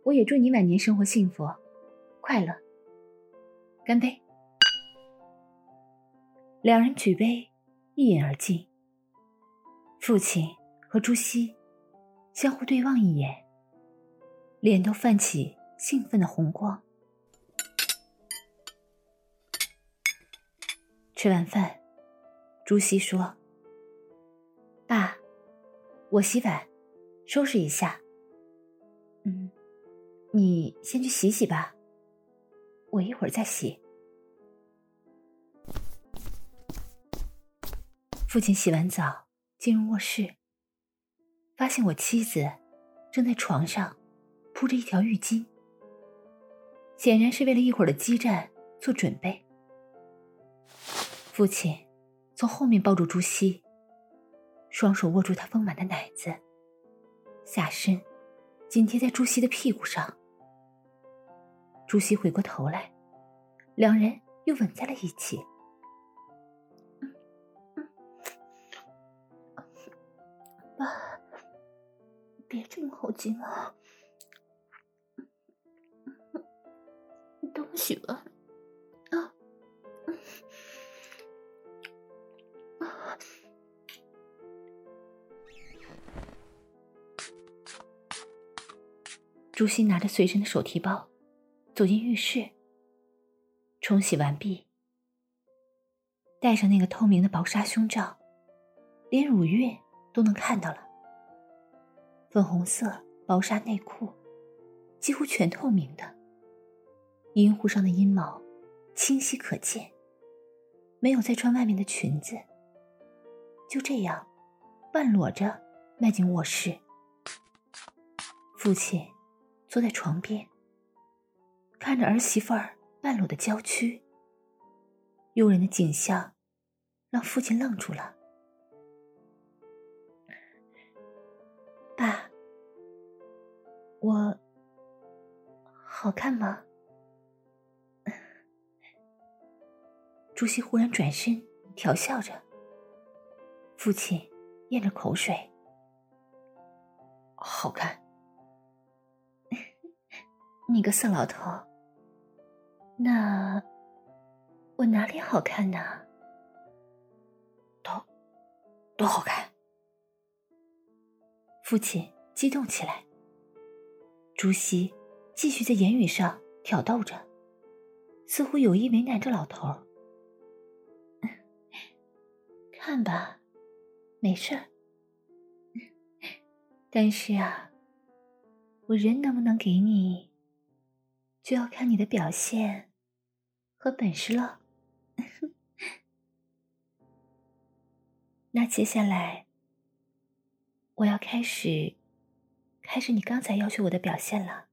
我也祝你晚年生活幸福快乐。干杯。两人举杯一饮而尽。父亲和朱熹相互对望一眼，脸都泛起兴奋的红光。吃完饭，朱熹说：爸，我洗碗收拾一下。你先去洗洗吧，我一会儿再洗。父亲洗完澡进入卧室，发现我妻子正在床上铺着一条浴巾，显然是为了一会儿的激战做准备。父亲从后面抱住朱熹，双手握住他丰满的奶子，下身紧贴在朱熹的屁股上。朱熹回过头来，两人又吻在了一起。爸，别这么好劲啊！等我洗完啊！朱熹拿着随身的手提包走进浴室，冲洗完毕，戴上那个透明的薄纱胸罩，连乳晕都能看到了。粉红色薄纱内裤几乎全透明的，阴户上的阴毛清晰可见，没有再穿外面的裙子，就这样半裸着迈进卧室。父亲坐在床边，看着儿媳妇儿半裸的娇躯，诱人的景象让父亲愣住了。爸，我好看吗？朱熹忽然转身调笑着，父亲咽着口水。好看。你个色老头，那我哪里好看呢？都好看。父亲激动起来，朱熹继续在言语上挑逗着，似乎有意为难着老头。看吧，没事儿。但是啊，我人能不能给你，就要看你的表现和本事了。那接下来我要开始你刚才要求我的表现了。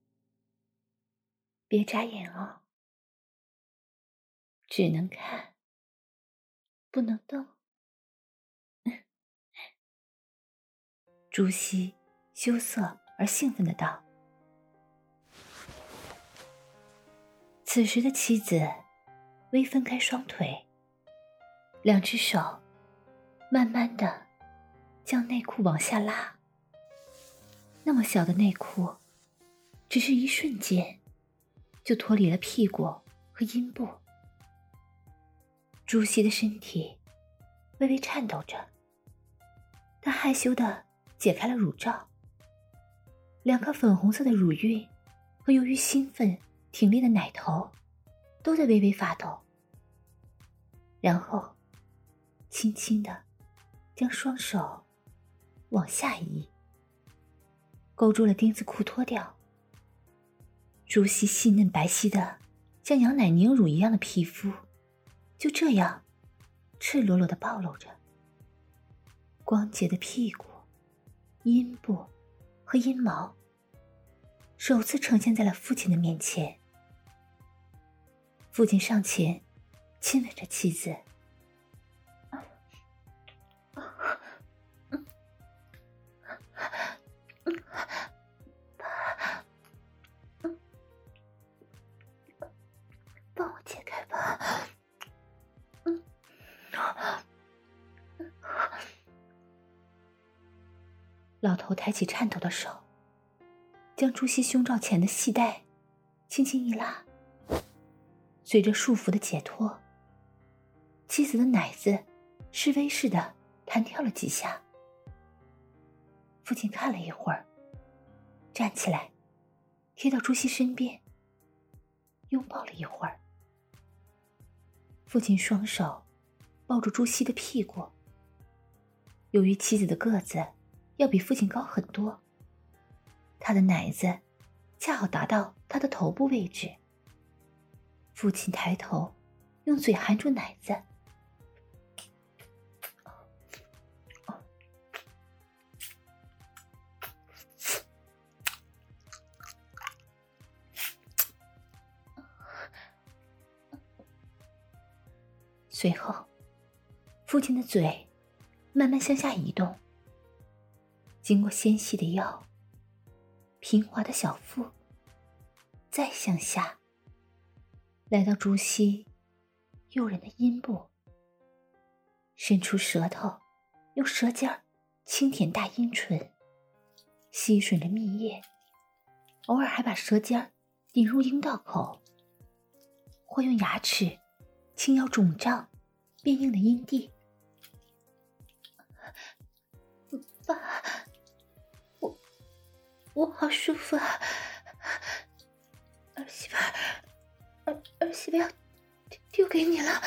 别眨眼哦，只能看，不能动。朱熹羞涩而兴奋的道。此时的妻子微分开双腿，两只手慢慢地将内裤往下拉。那么小的内裤，只是一瞬间就脱离了屁股和阴部。朱熹的身体微微颤抖着，他害羞地解开了乳罩，两颗粉红色的乳晕和由于兴奋挺立的奶头都在微微发抖。然后轻轻地将双手往下移，勾住了丁字裤脱掉。朱熹细嫩白皙的像羊奶凝乳一样的皮肤就这样赤裸裸地暴露着，光洁的屁股、阴部和阴毛首次呈现在了父亲的面前。父亲上前亲吻着妻子。帮我解开吧。老头抬起颤抖的手， 将朱熹胸罩前的系带轻轻一拉，随着束缚的解脱，妻子的奶子示威似的弹跳了几下。父亲看了一会儿，站起来贴到朱熹身边，拥抱了一会儿。父亲双手抱住朱熹的屁股，由于妻子的个子要比父亲高很多，他的奶子恰好达到他的头部位置。父亲抬头用嘴含住奶子，随后父亲的嘴慢慢向下移动，经过纤细的腰，平滑的小腹，再向下来到朱熹诱人的阴部，伸出舌头用舌尖轻舔大阴唇，吸吮着蜜液，偶尔还把舌尖顶入阴道口，或用牙齿轻咬肿胀变硬的阴蒂。爸，我好舒服啊！儿媳妇要丢给你了。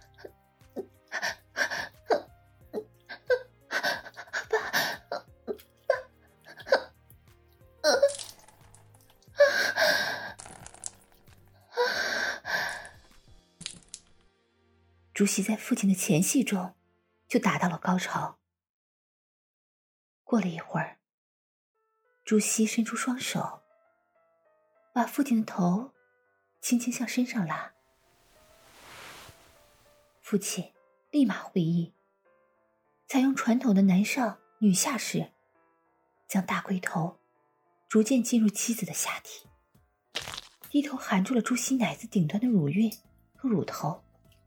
朱熹在父亲的前戏中就达到了高潮。过了一会儿，朱熹伸出双手，把父亲的头轻轻向身上拉。父亲立马会意，采用传统的男上女下式，将大龟头逐渐进入妻子的下体，低头含住了朱熹奶子顶端的乳晕和乳头。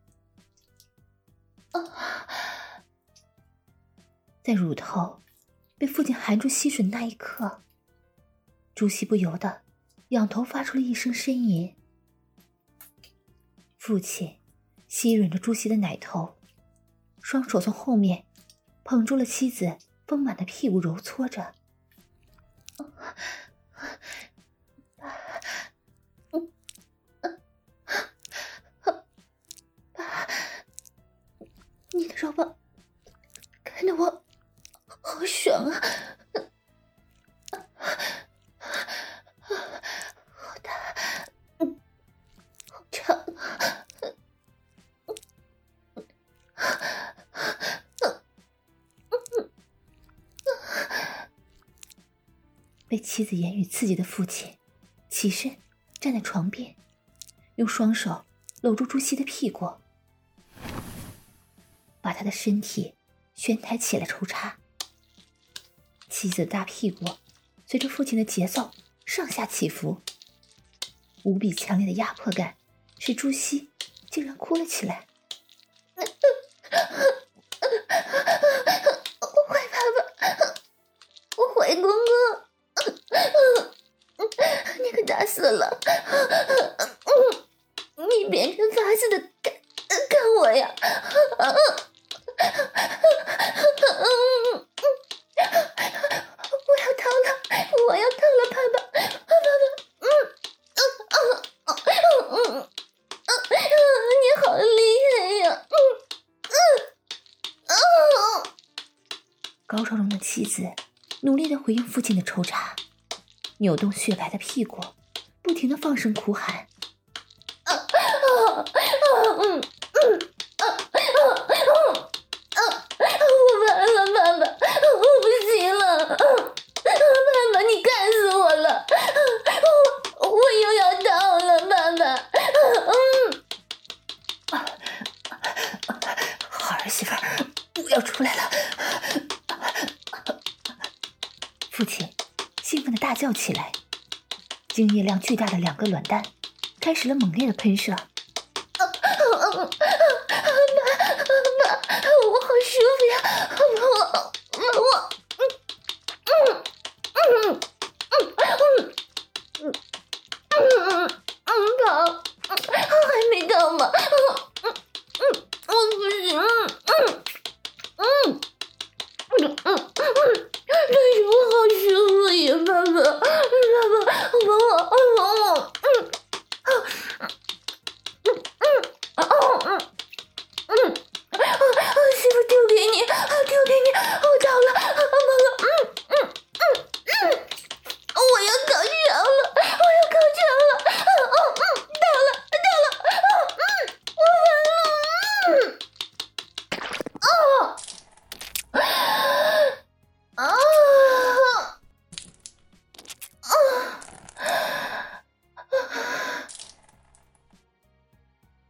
在乳头被父亲含住吸吮那一刻，朱熹不由得仰头发出了一声呻吟。父亲吸吮着朱熹的奶头，双手从后面捧住了妻子丰满的屁股揉搓着。你的肉棒看得我好爽啊！好大，好长。被妻子言语刺激的父亲起身站在床边，用双手搂住朱熹的屁股，把他的身体悬抬起来抽插。妻子的大屁股随着父亲的节奏上下起伏，无比强烈的压迫感使朱熹竟然哭了起来。我坏爸爸，我坏公公，你可打死了！你变成法子的干我呀！我要逃了，爸爸，你好厉害呀！高潮中的妻子努力地回应父亲的抽插，扭动雪白的屁股，不停地放声哭喊。我完了，爸爸，我不行了！爸爸，你干死我了！我又要逃了，爸爸！好儿媳妇，我要出来了！父亲兴奋地大叫起来，精液量巨大的2个卵蛋开始了猛烈的喷射。我好舒服呀！我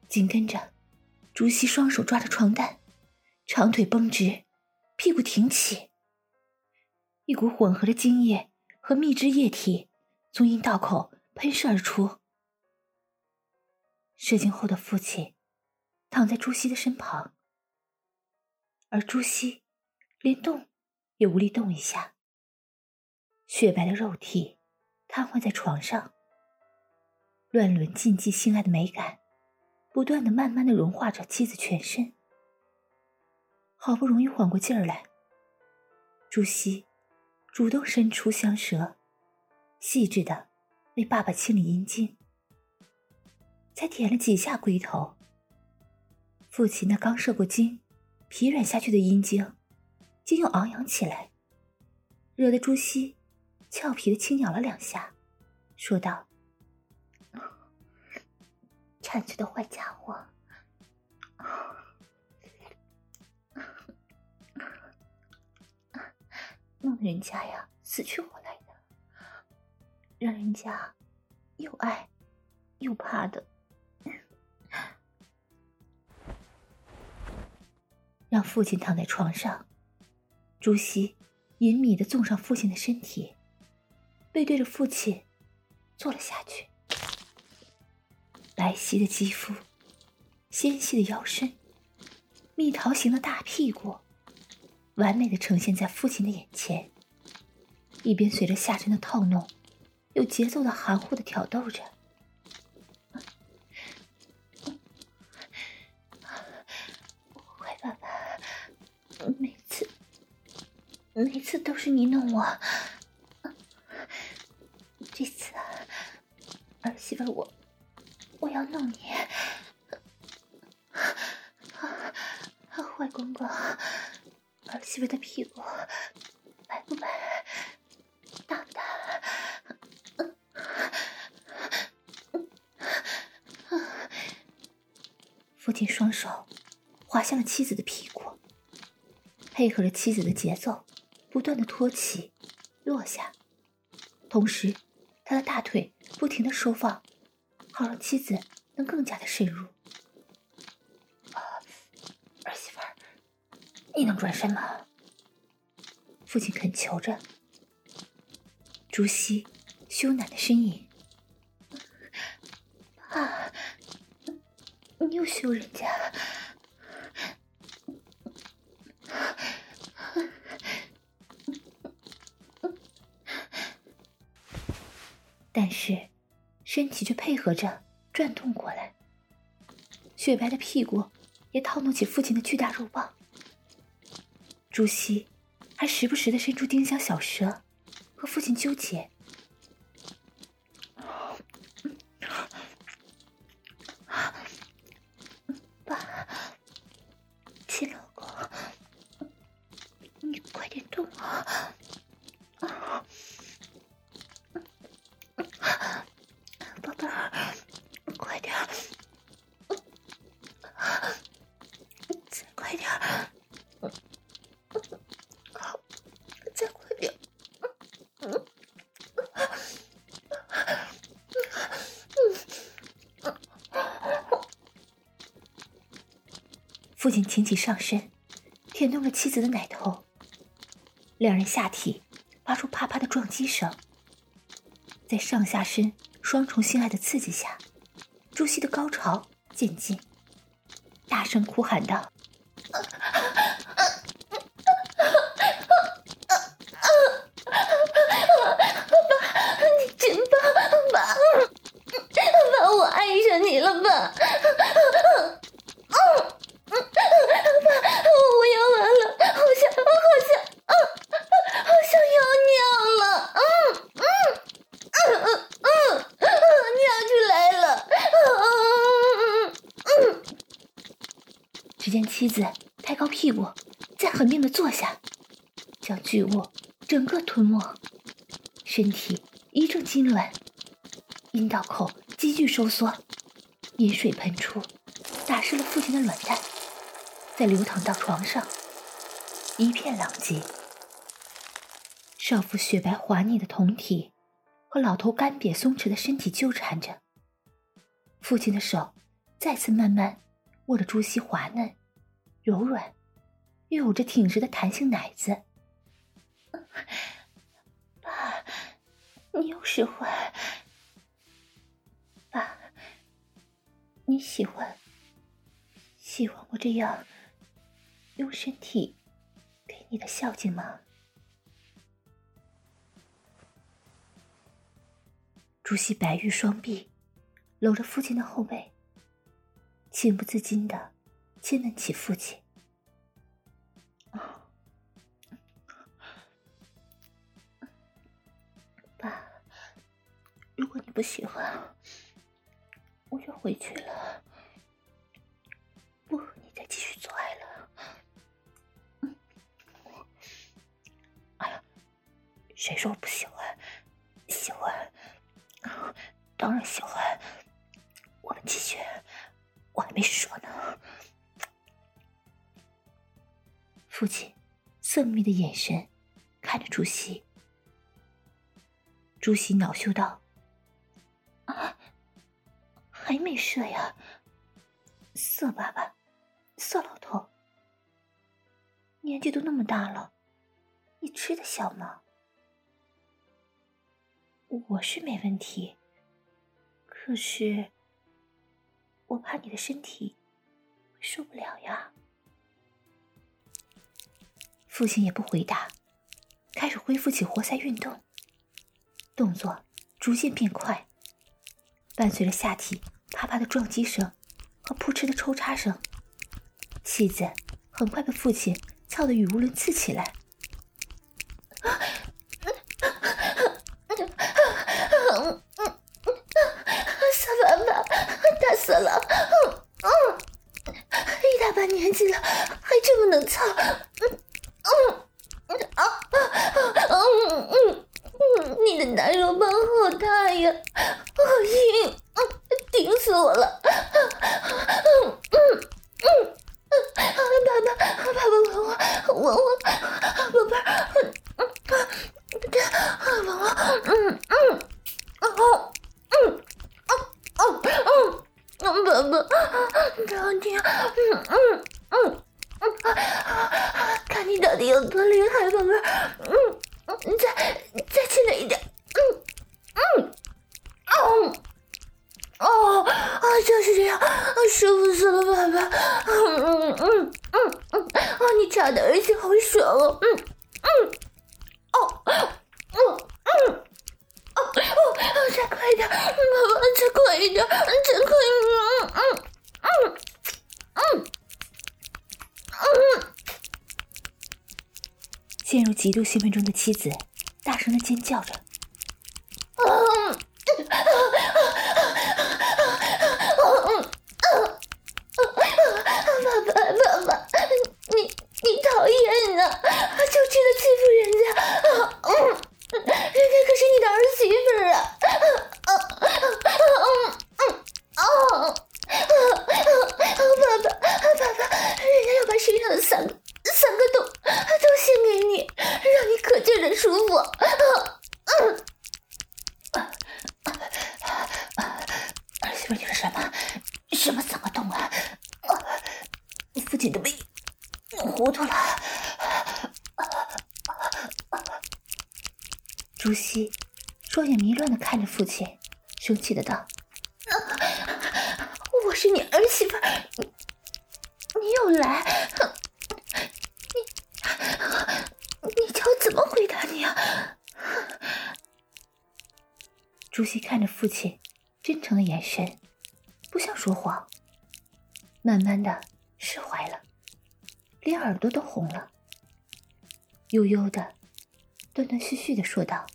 紧跟着，竹溪双手抓着床单，长腿绷直，屁股挺起，一股混合着精液和蜜汁液体从阴道口喷射而出。射精后的父亲躺在朱熹的身旁，而朱熹连动也无力动一下，雪白的肉体瘫痪在床上，乱伦禁忌性爱的美感不断地慢慢地融化着妻子全身。好不容易缓过劲儿来，朱熹主动伸出香舌，细致地为爸爸清理阴茎。才舔了几下龟头，父亲那刚射过精疲软下去的阴茎竟又昂扬起来，惹得朱熹俏皮地轻咬了2下，说道：馋嘴的坏家伙，弄得人家呀死去活来的，让人家又爱又怕的。让父亲躺在床上，朱熹隐秘地纵上父亲的身体，背对着父亲坐了下去。白皙的肌肤，纤细的腰身，蜜桃形的大屁股，完美地呈现在父亲的眼前，一边随着下身的套弄，有节奏的含糊地挑逗着。坏爸爸，每次都是你弄我，这次儿媳妇我要弄你。坏公公，儿媳妇的屁股白不白，大不大？父亲双手滑向了妻子的屁股，配合着妻子的节奏不断的托起落下，同时他的大腿不停的收放，好让妻子能更加的深入。儿媳妇儿，你能转身吗？父亲恳求着。朱熹羞赧的呻吟：爸，你又羞人家。但是身体却配合着转动过来，雪白的屁股也套弄起父亲的巨大肉棒。朱熹还时不时地伸出丁香小舌和父亲纠结。爸，亲老公，你快点动啊！宝贝儿，快点，再快点，好，再快点。父亲挺起上身，舔动了妻子的奶头，两人下体发出啪啪的撞击声。在上下身双重性爱的刺激下，朱熹的高潮渐进，大声哭喊道：你真棒，爸，爸，我爱上你了，爸。我要完了，好想要尿了，尿出来了。只见妻子抬高屁股，再狠命地坐下，将巨物整个吞没，身体一阵痉挛，阴道口急剧收缩，阴水喷出，打湿了父亲的卵蛋，再流淌到床上，一片狼藉。少妇雪白滑腻的胴体和老头干瘪松弛的身体纠缠着，父亲的手再次慢慢握着朱熹滑嫩、柔软又有着挺直的弹性奶子。爸，你又使坏。爸，你喜欢我这样用身体给你的孝敬吗？朱熹白玉双臂搂着父亲的后背，情不自禁地亲吻起父亲。爸，如果你不喜欢，我就回去了，不和你再继续做爱了。哎呀，谁说我不喜欢？喜欢，当然喜欢。我们继续，我还没说呢。父亲色眯眯的眼神看着朱熹。朱熹恼羞道：还没射呀？色爸爸，色老头，年纪都那么大了，你吃得消吗？我是没问题，可是我怕你的身体会受不了呀。父亲也不回答，开始恢复起活塞运动，动作逐渐变快，伴随着下体啪啪的撞击声和扑哧的抽插声，妻子很快被父亲操得语无伦次起来。小爸爸，大死了！一大把年纪了，还这么能操！你的男人棒好大呀，好硬，顶死我了！爸爸，吻我，宝贝儿，吻我，宝宝，着急，看你到底有多厉害，宝贝儿，再亲了一点，就是这样，舒服死了，爸爸，你插的而且好爽哦，再快一点，爸爸，再快一点，再快一点，陷入极度兴奋中的妻子大声的尖叫着。爸爸，你讨厌呢，就知道欺负人家，人家可是你的儿媳妇儿啊！爸爸，人家要把身上的三个洞都献给你，让你可劲的舒服。儿媳妇，你说什么三个洞啊？父亲都被弄糊涂了。朱熹双眼迷乱地看着父亲，生气的道：我是你儿媳妇，你又来，你叫我怎么回答你啊？朱熹看着父亲真诚的眼神，不像说谎，慢慢的释怀了，连耳朵都红了，悠悠的断断续续的说道：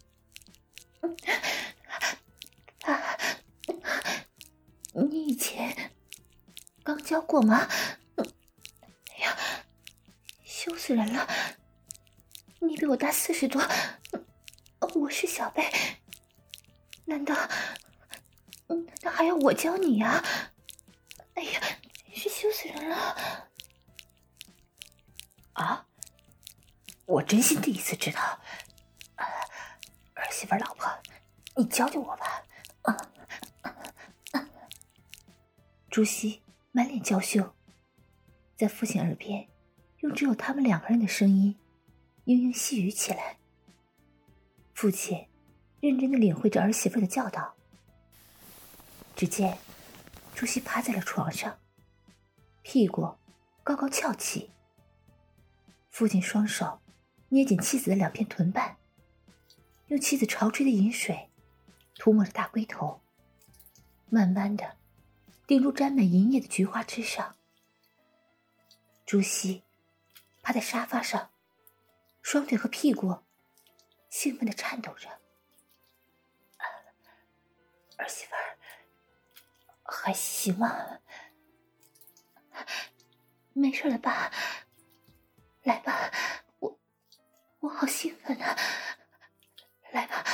爸，你以前刚教过吗？哎呀，羞死人了，你比我大40多，我是小辈，难道还要我教你啊？哎呀，真是羞死人了！啊，我真心第一次知道，儿媳妇老婆，你教教我吧。 朱熹满脸娇羞，在父亲耳边用只有他们两个人的声音嘤嘤细语起来。父亲认真地领会着儿媳妇的教导。只见朱熹趴在了床上，屁股高高翘起，父亲双手捏紧妻子的两片臀瓣，用妻子潮吹的饮水涂抹着大龟头，慢慢地顶入沾满银液的菊花之上。朱熹趴在沙发上，双腿和屁股兴奋地颤抖着。儿媳妇儿还行吗？没事了吧？来吧，我好兴奋啊！来吧。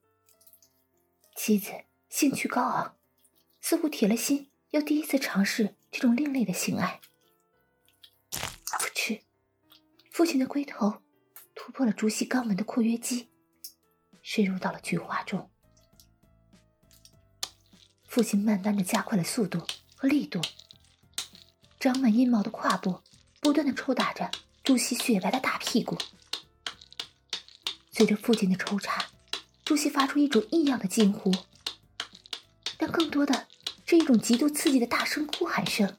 妻子兴趣高昂，似乎铁了心要第一次尝试这种另类的性爱。噗嗤，父亲的龟头突破了朱熹肛门的括约肌，深入到了菊花中。父亲慢慢地加快了速度和力度，长满阴毛的胯部不断地抽打着朱熹雪白的大屁股。随着父亲的抽插，朱熹发出一种异样的惊呼，但更多的是一种极度刺激的大声哭喊声。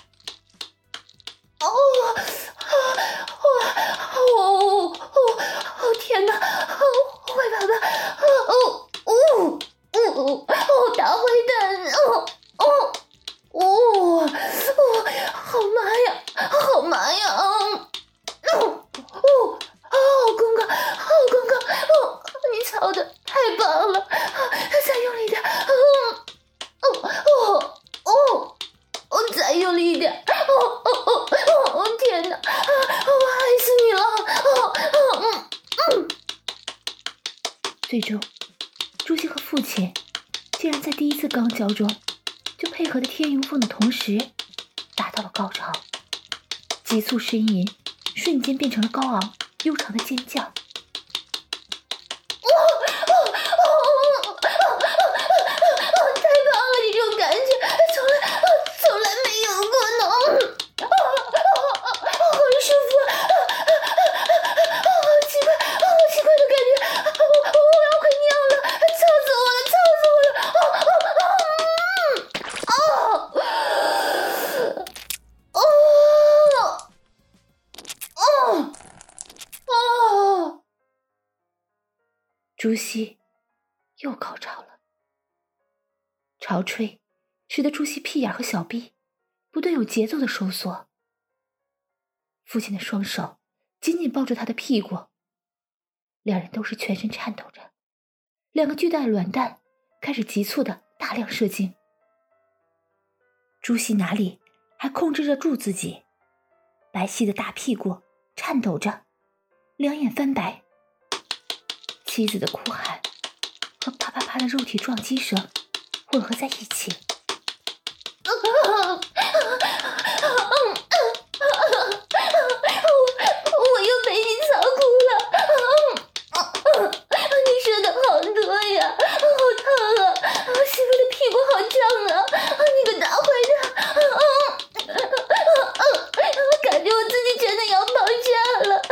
天哪！坏爸爸！大坏蛋！好麻呀！好麻呀！公公，你操的太棒了！再用力点！再用力一点！天哪！我爱死你了！最终，朱熹和父亲竟然在第一次肛交中就配合的天衣无缝的同时达到了高潮，急促呻吟瞬间变成了高昂悠长的尖叫。太棒了，这种感觉从来没有过呢！好舒服！奇怪的感觉！我要快尿了！操死我了！朱熹又高潮了，潮吹使得朱熹屁眼和小臂不断有节奏的收缩。父亲的双手紧紧抱住他的屁股，两人都是全身颤抖着，两个巨大的卵蛋开始急促的大量射精。朱熹哪里还控制得住自己，白皙的大屁股颤抖着，两眼翻白。妻子的哭喊和啪啪啪的肉体撞击声混合在一起。我又被你操哭了！你射的好多呀，好烫啊！媳妇的屁股好胀啊！你个大坏蛋！感觉我自己真的要爆炸了！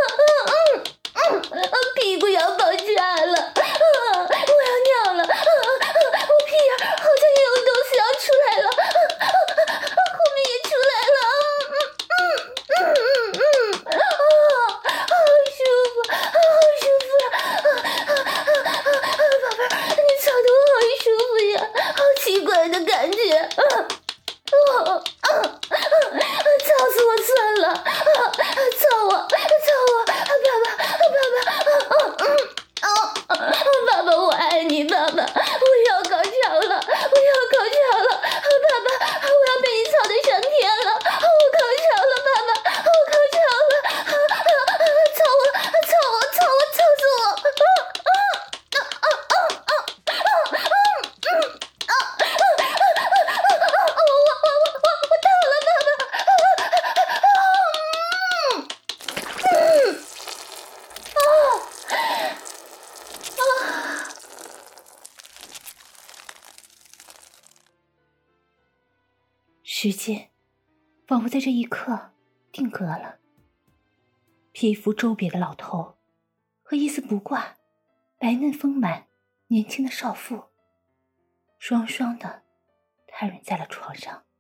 屁股要爆炸了！我要尿了！我屁眼好像也有东西要出来了，后面也出来了！好舒服，好舒服！宝贝儿，你操得我好舒服呀，好奇怪的感觉！操死我算了！操我！爸爸，我爱你，爸爸，我要高潮了，爸爸，我要被你操得上天了，我高潮了，爸爸，我高潮了，操死我！ 时间仿佛在这一刻定格了。皮肤周瘪的老头和一丝不挂、白嫩丰满、年轻的少妇，双双的瘫软在了床上。